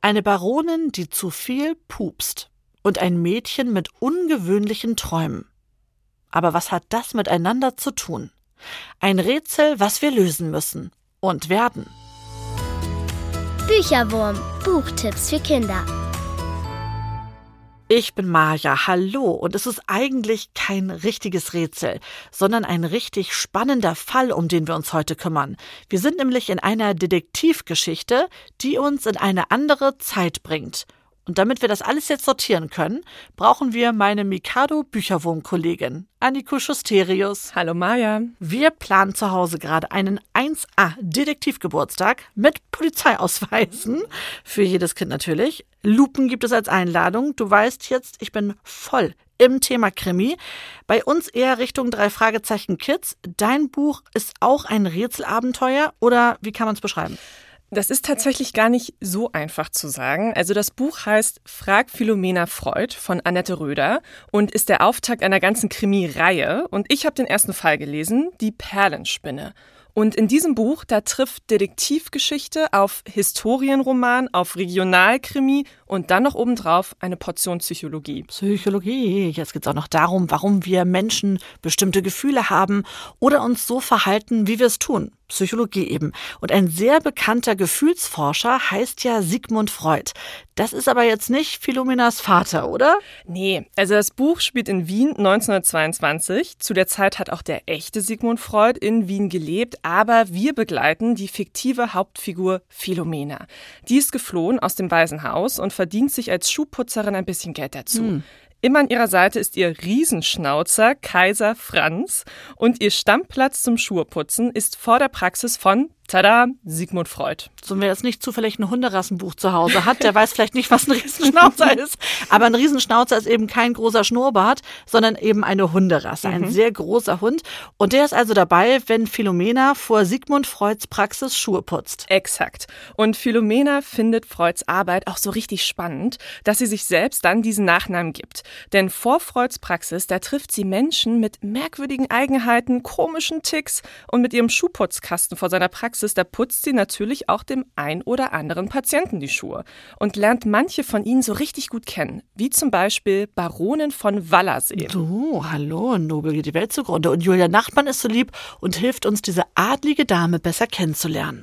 Eine Baronin, die zu viel pupst. Und ein Mädchen mit ungewöhnlichen Träumen. Aber was hat das miteinander zu tun? Ein Rätsel, was wir lösen müssen und werden. Bücherwurm, Buchtipps für Kinder. Ich bin Maja, hallo, und es ist eigentlich kein richtiges Rätsel, sondern ein richtig spannender Fall, um den wir uns heute kümmern. Wir sind nämlich in einer Detektivgeschichte, die uns in eine andere Zeit bringt. Und damit wir das alles jetzt sortieren können, brauchen wir meine Mikado-Bücherwurm-Kollegin, Anniko Schusterius. Hallo Maja. Wir planen zu Hause gerade einen 1A-Detektivgeburtstag mit Polizeiausweisen. Für jedes Kind natürlich. Lupen gibt es als Einladung. Du weißt jetzt, ich bin voll im Thema Krimi. Bei uns eher Richtung 3 Fragezeichen Kids. Dein Buch ist auch ein Rätselabenteuer oder wie kann man es beschreiben? Das ist tatsächlich gar nicht so einfach zu sagen. Also das Buch heißt Frag Philomena Freud von Annette Röder und ist der Auftakt einer ganzen Krimi-Reihe. Und ich habe den ersten Fall gelesen, die Perlenspinne. Und in diesem Buch, da trifft Detektivgeschichte auf Historienroman, auf Regionalkrimi und dann noch obendrauf eine Portion Psychologie. Psychologie. Jetzt geht es auch noch darum, warum wir Menschen bestimmte Gefühle haben oder uns so verhalten, wie wir es tun. Psychologie eben. Und ein sehr bekannter Gefühlsforscher heißt ja Sigmund Freud. Das ist aber jetzt nicht Philomenas Vater, oder? Nee, also das Buch spielt in Wien 1922. Zu der Zeit hat auch der echte Sigmund Freud in Wien gelebt, aber wir begleiten die fiktive Hauptfigur Philomena. Die ist geflohen aus dem Waisenhaus und verdient sich als Schuhputzerin ein bisschen Geld dazu. Immer an ihrer Seite ist ihr Riesenschnauzer Kaiser Franz und ihr Stammplatz zum Schuheputzen ist vor der Praxis von, tada, Sigmund Freud. So, wer jetzt nicht zufällig ein Hunderassenbuch zu Hause hat, der weiß vielleicht nicht, was ein Riesenschnauzer ist. Aber ein Riesenschnauzer ist eben kein großer Schnurrbart, sondern eben eine Hunderasse, ein sehr großer Hund. Und der ist also dabei, wenn Philomena vor Sigmund Freuds Praxis Schuhe putzt. Exakt. Und Philomena findet Freuds Arbeit auch so richtig spannend, dass sie sich selbst dann diesen Nachnamen gibt. Denn vor Freuds Praxis, da trifft sie Menschen mit merkwürdigen Eigenheiten, komischen Ticks und mit ihrem Schuhputzkasten vor seiner Praxis, da putzt sie natürlich auch dem ein oder anderen Patienten die Schuhe und lernt manche von ihnen so richtig gut kennen, wie zum Beispiel Baronin von Wallersee. Du, hallo, Nobel geht die Welt zugrunde. Und Julia Nachtmann ist so lieb und hilft uns, diese adlige Dame besser kennenzulernen.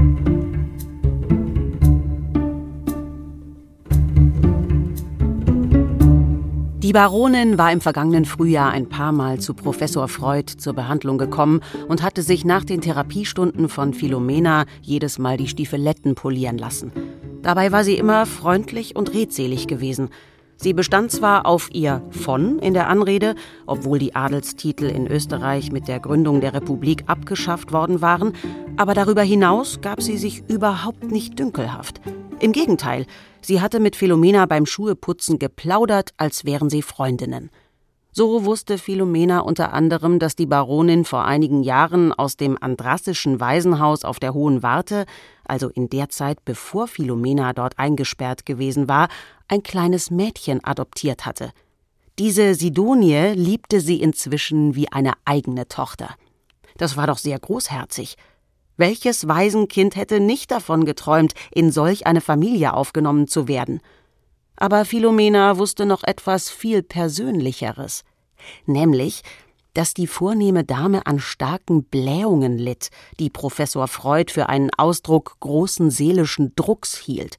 Die Baronin war im vergangenen Frühjahr ein paar Mal zu Professor Freud zur Behandlung gekommen und hatte sich nach den Therapiestunden von Philomena jedes Mal die Stiefeletten polieren lassen. Dabei war sie immer freundlich und redselig gewesen. Sie bestand zwar auf ihr von in der Anrede, obwohl die Adelstitel in Österreich mit der Gründung der Republik abgeschafft worden waren, aber darüber hinaus gab sie sich überhaupt nicht dünkelhaft. Im Gegenteil, sie hatte mit Philomena beim Schuheputzen geplaudert, als wären sie Freundinnen. So wusste Philomena unter anderem, dass die Baronin vor einigen Jahren aus dem Andrassischen Waisenhaus auf der Hohen Warte, also in der Zeit, bevor Philomena dort eingesperrt gewesen war, ein kleines Mädchen adoptiert hatte. Diese Sidonie liebte sie inzwischen wie eine eigene Tochter. Das war doch sehr großherzig. Welches Waisenkind hätte nicht davon geträumt, in solch eine Familie aufgenommen zu werden? Aber Philomena wusste noch etwas viel Persönlicheres, nämlich, dass die vornehme Dame an starken Blähungen litt, die Professor Freud für einen Ausdruck großen seelischen Drucks hielt.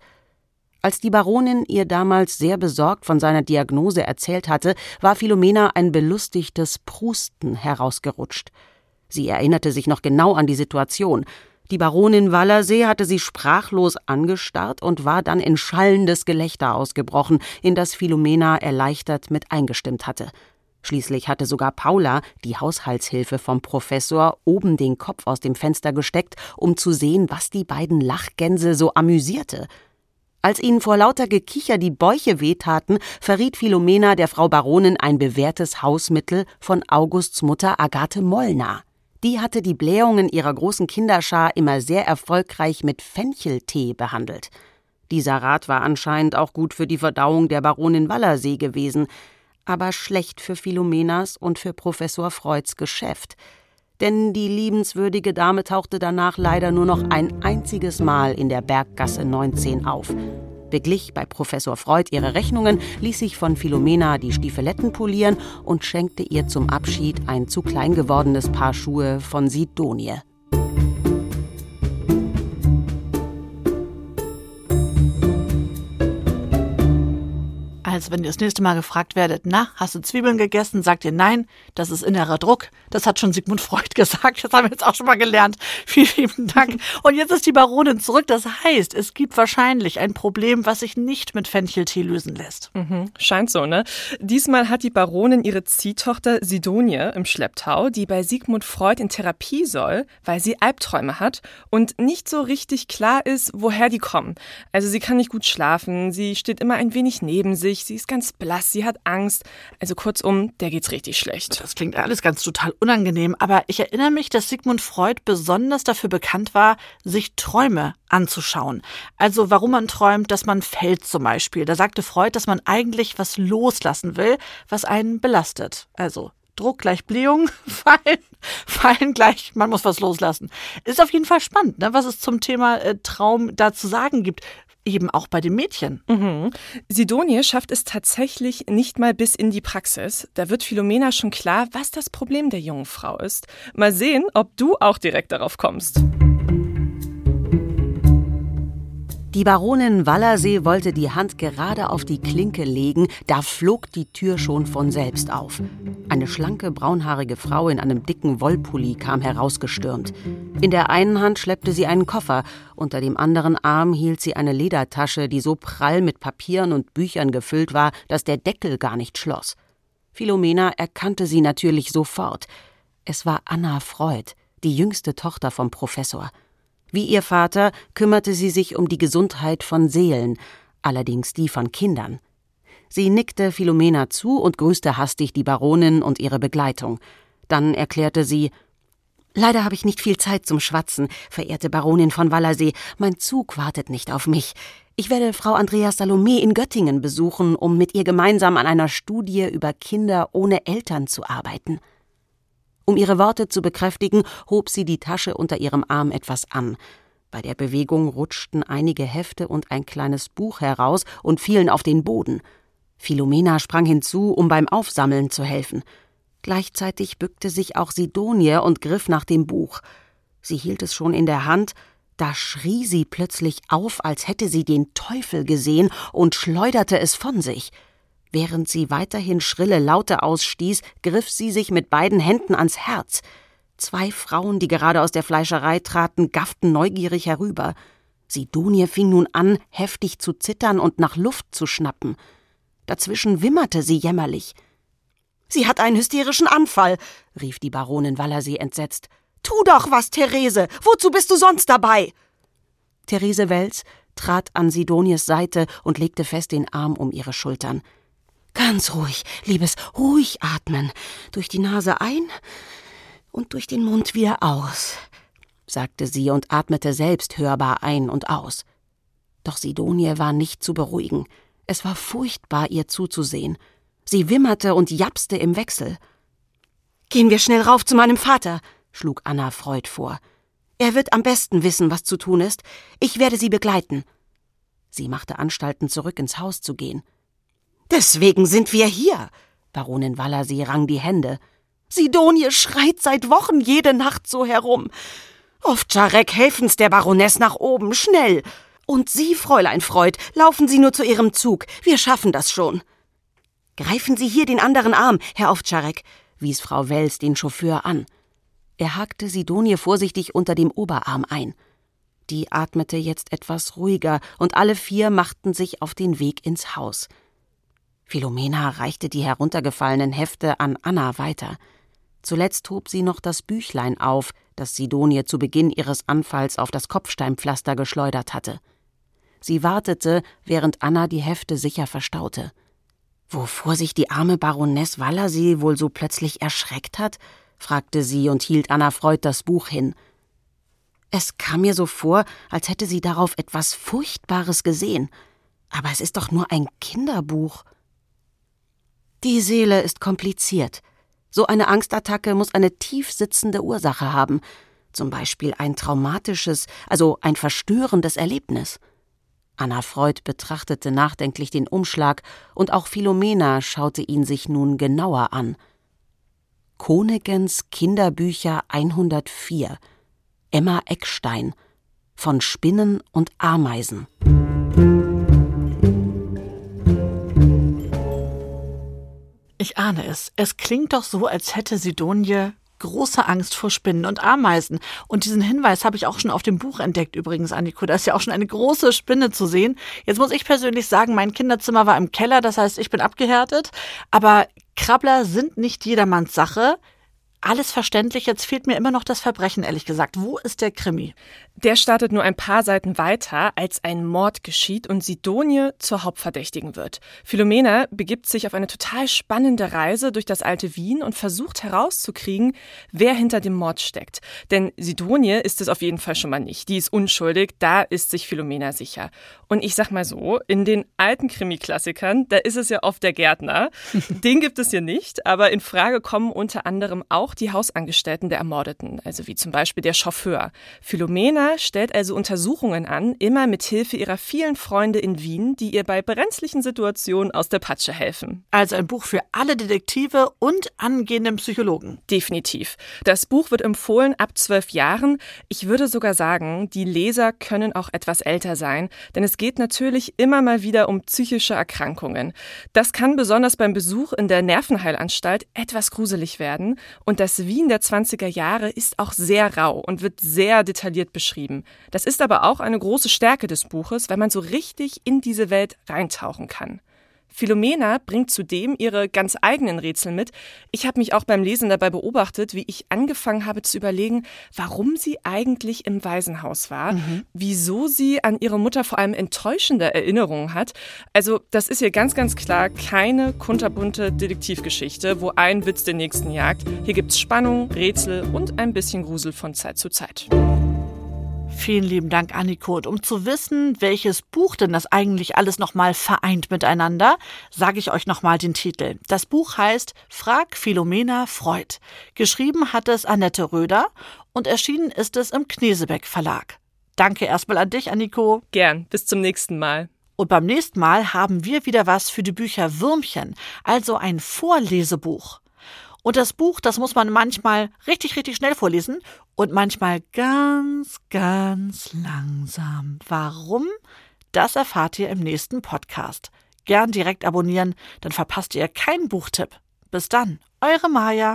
Als die Baronin ihr damals sehr besorgt von seiner Diagnose erzählt hatte, war Philomena ein belustigtes Prusten herausgerutscht. Sie erinnerte sich noch genau an die Situation. Die Baronin Wallersee hatte sie sprachlos angestarrt und war dann in schallendes Gelächter ausgebrochen, in das Philomena erleichtert mit eingestimmt hatte. Schließlich hatte sogar Paula, die Haushaltshilfe vom Professor, oben den Kopf aus dem Fenster gesteckt, um zu sehen, was die beiden Lachgänse so amüsierte. Als ihnen vor lauter Gekicher die Bäuche wehtaten, verriet Philomena der Frau Baronin ein bewährtes Hausmittel von Augusts Mutter Agathe Mollner. Die hatte die Blähungen ihrer großen Kinderschar immer sehr erfolgreich mit Fencheltee behandelt. Dieser Rat war anscheinend auch gut für die Verdauung der Baronin Wallersee gewesen, aber schlecht für Philomenas und für Professor Freuds Geschäft. Denn die liebenswürdige Dame tauchte danach leider nur noch ein einziges Mal in der Berggasse 19 auf. beglich bei Professor Freud ihre Rechnungen, ließ sich von Philomena die Stiefeletten polieren und schenkte ihr zum Abschied ein zu klein gewordenes Paar Schuhe von Sidonie. Also wenn ihr das nächste Mal gefragt werdet, na, hast du Zwiebeln gegessen? Sagt ihr nein, das ist innerer Druck. Das hat schon Sigmund Freud gesagt. Das haben wir jetzt auch schon mal gelernt. Vielen lieben Dank. Und jetzt ist die Baronin zurück. Das heißt, es gibt wahrscheinlich ein Problem, was sich nicht mit Fencheltee lösen lässt. Scheint so, ne? Diesmal hat die Baronin ihre Ziehtochter Sidonie im Schlepptau, die bei Sigmund Freud in Therapie soll, weil sie Albträume hat und nicht so richtig klar ist, woher die kommen. Also sie kann nicht gut schlafen, sie steht immer ein wenig neben sich, sie ist ganz blass, sie hat Angst. Also kurzum, der geht's richtig schlecht. Das klingt alles ganz total unangenehm, aber ich erinnere mich, dass Sigmund Freud besonders dafür bekannt war, sich Träume anzuschauen. Also warum man träumt, dass man fällt zum Beispiel. Da sagte Freud, dass man eigentlich was loslassen will, was einen belastet. Also Druck gleich Blähung, fallen gleich, man muss was loslassen. Ist auf jeden Fall spannend, ne, was es zum Thema Traum da zu sagen gibt. Eben auch bei den Mädchen. Sidonie schafft es tatsächlich nicht mal bis in die Praxis. Da wird Philomena schon klar, was das Problem der jungen Frau ist. Mal sehen, ob du auch direkt darauf kommst. Die Baronin Wallersee wollte die Hand gerade auf die Klinke legen, da flog die Tür schon von selbst auf. Eine schlanke, braunhaarige Frau in einem dicken Wollpulli kam herausgestürmt. In der einen Hand schleppte sie einen Koffer, unter dem anderen Arm hielt sie eine Ledertasche, die so prall mit Papieren und Büchern gefüllt war, dass der Deckel gar nicht schloss. Philomena erkannte sie natürlich sofort. Es war Anna Freud, die jüngste Tochter vom Professor. Wie ihr Vater kümmerte sie sich um die Gesundheit von Seelen, allerdings die von Kindern. Sie nickte Philomena zu und grüßte hastig die Baronin und ihre Begleitung. Dann erklärte sie: »Leider habe ich nicht viel Zeit zum Schwatzen, verehrte Baronin von Wallersee. Mein Zug wartet nicht auf mich. Ich werde Frau Andreas Salome in Göttingen besuchen, um mit ihr gemeinsam an einer Studie über Kinder ohne Eltern zu arbeiten.« Um ihre Worte zu bekräftigen, hob sie die Tasche unter ihrem Arm etwas an. Bei der Bewegung rutschten einige Hefte und ein kleines Buch heraus und fielen auf den Boden. Philomena sprang hinzu, um beim Aufsammeln zu helfen. Gleichzeitig bückte sich auch Sidonie und griff nach dem Buch. Sie hielt es schon in der Hand, da schrie sie plötzlich auf, als hätte sie den Teufel gesehen, und schleuderte es von sich. Während sie weiterhin schrille Laute ausstieß, griff sie sich mit beiden Händen ans Herz. 2 Frauen, die gerade aus der Fleischerei traten, gafften neugierig herüber. Sidonie fing nun an, heftig zu zittern und nach Luft zu schnappen. Dazwischen wimmerte sie jämmerlich. »Sie hat einen hysterischen Anfall«, rief die Baronin Wallersee entsetzt. »Tu doch was, Therese! Wozu bist du sonst dabei?« Therese Wels trat an Sidonies Seite und legte fest den Arm um ihre Schultern. »Ganz ruhig, Liebes, ruhig atmen. Durch die Nase ein und durch den Mund wieder aus«, sagte sie und atmete selbst hörbar ein und aus. Doch Sidonie war nicht zu beruhigen. Es war furchtbar, ihr zuzusehen. Sie wimmerte und japste im Wechsel. »Gehen wir schnell rauf zu meinem Vater«, schlug Anna Freud vor. »Er wird am besten wissen, was zu tun ist. Ich werde Sie begleiten.« Sie machte Anstalten, zurück ins Haus zu gehen. »Deswegen sind wir hier«, Baronin Wallersee rang die Hände. »Sidonie schreit seit Wochen jede Nacht so herum. Ovtcharek, helfen's der Baroness nach oben, schnell! Und Sie, Fräulein Freud, laufen Sie nur zu Ihrem Zug, wir schaffen das schon.« »Greifen Sie hier den anderen Arm, Herr Ovtcharek«, wies Frau Wels den Chauffeur an. Er hakte Sidonie vorsichtig unter dem Oberarm ein. Die atmete jetzt etwas ruhiger, und alle 4 machten sich auf den Weg ins Haus. Philomena reichte die heruntergefallenen Hefte an Anna weiter. Zuletzt hob sie noch das Büchlein auf, das Sidonie zu Beginn ihres Anfalls auf das Kopfsteinpflaster geschleudert hatte. Sie wartete, während Anna die Hefte sicher verstaute. Wovor sich die arme Baroness Wallersee wohl so plötzlich erschreckt hat, fragte sie und hielt Anna Freud das Buch hin. Es kam mir so vor, als hätte sie darauf etwas Furchtbares gesehen. Aber es ist doch nur ein Kinderbuch. Die Seele ist kompliziert. So eine Angstattacke muss eine tief sitzende Ursache haben. Zum Beispiel ein traumatisches, also ein verstörendes Erlebnis. Anna Freud betrachtete nachdenklich den Umschlag und auch Philomena schaute ihn sich nun genauer an. Konegens Kinderbücher 104, Emma Eckstein, von Spinnen und Ameisen. Ich ahne es. Es klingt doch so, als hätte Sidonie große Angst vor Spinnen und Ameisen. Und diesen Hinweis habe ich auch schon auf dem Buch entdeckt übrigens, Anniko. Da ist ja auch schon eine große Spinne zu sehen. Jetzt muss ich persönlich sagen, mein Kinderzimmer war im Keller, das heißt, ich bin abgehärtet. Aber Krabbler sind nicht jedermanns Sache. Alles verständlich, jetzt fehlt mir immer noch das Verbrechen, ehrlich gesagt. Wo ist der Krimi? Der startet nur ein paar Seiten weiter, als ein Mord geschieht und Sidonie zur Hauptverdächtigen wird. Philomena begibt sich auf eine total spannende Reise durch das alte Wien und versucht herauszukriegen, wer hinter dem Mord steckt. Denn Sidonie ist es auf jeden Fall schon mal nicht. Die ist unschuldig, da ist sich Philomena sicher. Und ich sag mal so, in den alten Krimi-Klassikern, da ist es ja oft der Gärtner. Den gibt es hier nicht, aber in Frage kommen unter anderem auch die Hausangestellten der Ermordeten, also wie zum Beispiel der Chauffeur. Philomena stellt also Untersuchungen an, immer mit Hilfe ihrer vielen Freunde in Wien, die ihr bei brenzlichen Situationen aus der Patsche helfen. Also ein Buch für alle Detektive und angehenden Psychologen. Definitiv. Das Buch wird empfohlen ab 12 Jahren. Ich würde sogar sagen, die Leser können auch etwas älter sein, denn es geht natürlich immer mal wieder um psychische Erkrankungen. Das kann besonders beim Besuch in der Nervenheilanstalt etwas gruselig werden. Und das Wien der 20er Jahre ist auch sehr rau und wird sehr detailliert beschrieben. Das ist aber auch eine große Stärke des Buches, weil man so richtig in diese Welt reintauchen kann. Philomena bringt zudem ihre ganz eigenen Rätsel mit. Ich habe mich auch beim Lesen dabei beobachtet, wie ich angefangen habe zu überlegen, warum sie eigentlich im Waisenhaus war, wieso sie an ihre Mutter vor allem enttäuschende Erinnerungen hat. Also das ist hier ganz, ganz klar keine kunterbunte Detektivgeschichte, wo ein Witz den nächsten jagt. Hier gibt's Spannung, Rätsel und ein bisschen Grusel von Zeit zu Zeit. Vielen lieben Dank, Anniko. Und um zu wissen, welches Buch denn das eigentlich alles nochmal vereint miteinander, sage ich euch nochmal den Titel. Das Buch heißt Frag Philomena Freud. Geschrieben hat es Annette Röder und erschienen ist es im Knesebeck Verlag. Danke erstmal an dich, Anniko. Gern, bis zum nächsten Mal. Und beim nächsten Mal haben wir wieder was für die Bücher Würmchen, also ein Vorlesebuch. Und das Buch, das muss man manchmal richtig, richtig schnell vorlesen und manchmal ganz, ganz langsam. Warum? Das erfahrt ihr im nächsten Podcast. Gern direkt abonnieren, dann verpasst ihr keinen Buchtipp. Bis dann, eure Maja.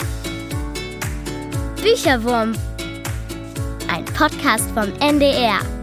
Bücherwurm. Ein Podcast vom NDR.